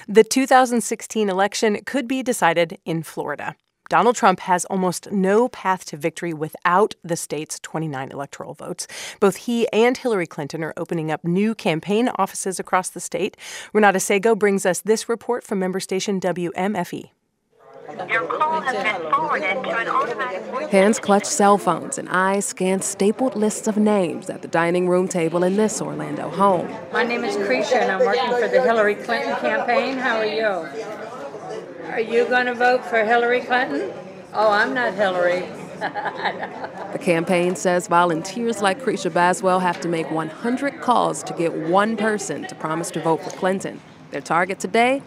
The 2016 election could be decided in Florida. Donald Trump has almost no path to victory without the state's 29 electoral votes. Both he and Hillary Clinton are opening up new campaign offices across the state. Renata Sego brings us this report from member station WMFE. Your call has been forwarded to an automatic... Hands clutch cell phones and eyes scan stapled lists of names at the dining room table in this Orlando home. My name is Cretia, and I'm working for the Hillary Clinton campaign. How are you? Are you going to vote for Hillary Clinton? Oh, I'm not Hillary. The campaign says volunteers like Cretia Baswell have to make 100 calls to get one person to promise to vote for Clinton. Their target today,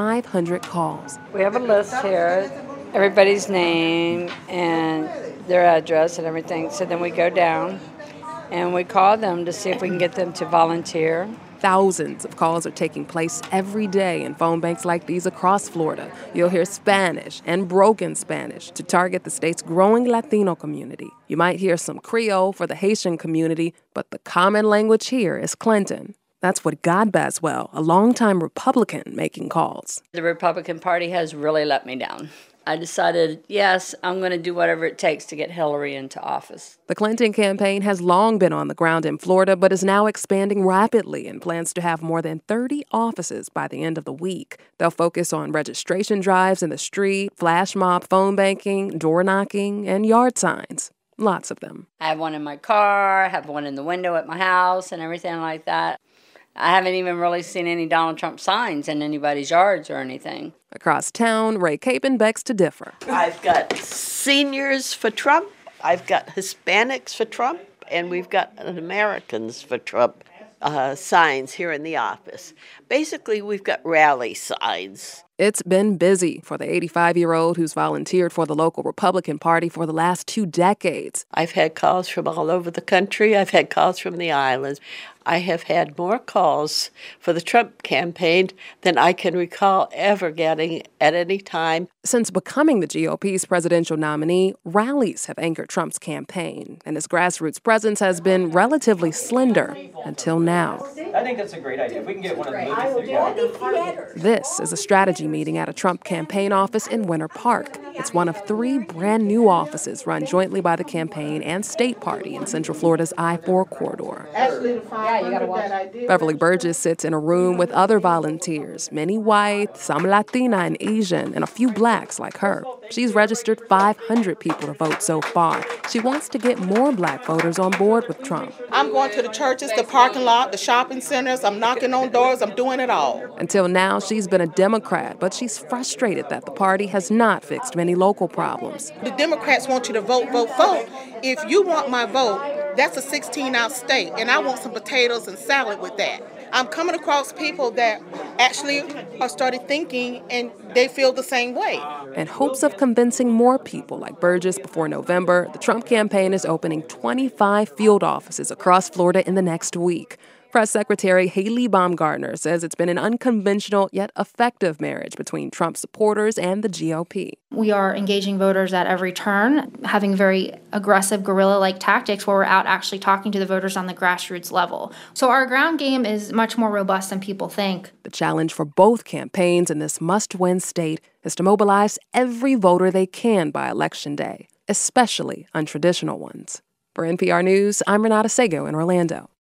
500 calls. We have a list here, everybody's name and their address and everything. So then we go down and we call them to see if we can get them to volunteer. Thousands of calls are taking place every day in phone banks like these across Florida. You'll hear Spanish and broken Spanish to target the state's growing Latino community. You might hear some Creole for the Haitian community, but the common language here is Clinton. That's what got Baswell, a longtime Republican, making calls. The Republican Party has really let me down. I decided, yes, I'm going to do whatever it takes to get Hillary into office. The Clinton campaign has long been on the ground in Florida, but is now expanding rapidly and plans to have more than 30 offices by the end of the week. They'll focus on registration drives in the street, flash mob phone banking, door knocking, and yard signs. Lots of them. I have one in my car, I have one in the window at my house and everything like that. I haven't even really seen any Donald Trump signs in anybody's yards or anything. Across town, Ray Capon begs to differ. I've got seniors for Trump, I've got Hispanics for Trump, and we've got Americans for Trump signs here in the office. Basically, we've got rally signs. It's been busy for the 85-year-old who's volunteered for the local Republican Party for the last 2 decades. I've had calls from all over the country. I've had calls from the islands. I have had more calls for the Trump campaign than I can recall ever getting at any time. Since becoming the GOP's presidential nominee, rallies have anchored Trump's campaign, and his grassroots presence has been relatively slender until now. I think that's a great idea. If we can get one of the movies together. This is a strategy meeting at a Trump campaign office in Winter Park. It's one of 3 brand new offices run jointly by the campaign and state party in Central Florida's I-4 corridor. Beverly Burgess sits in a room with other volunteers, many white, some Latina and Asian, and a few blacks like her. She's registered 500 people to vote so far. She wants to get more black voters on board with Trump. I'm going to the churches, the parking lot, the shopping centers. I'm knocking on doors. I'm doing it all. Until now, she's been a Democrat, but she's frustrated that the party has not fixed many local problems. The Democrats want you to vote, vote, vote. If you want my vote, that's a 16-ounce steak, and I want some potatoes and salad with that. I'm coming across people that actually are started thinking, and they feel the same way. In hopes of convincing more people like Burgess before November, the Trump campaign is opening 25 field offices across Florida in the next week. Press Secretary Haley Baumgartner says it's been an unconventional yet effective marriage between Trump supporters and the GOP. We are engaging voters at every turn, having very aggressive guerrilla-like tactics where we're out actually talking to the voters on the grassroots level. So our ground game is much more robust than people think. The challenge for both campaigns in this must-win state is to mobilize every voter they can by Election Day, especially untraditional ones. For NPR News, I'm Renata Sego in Orlando.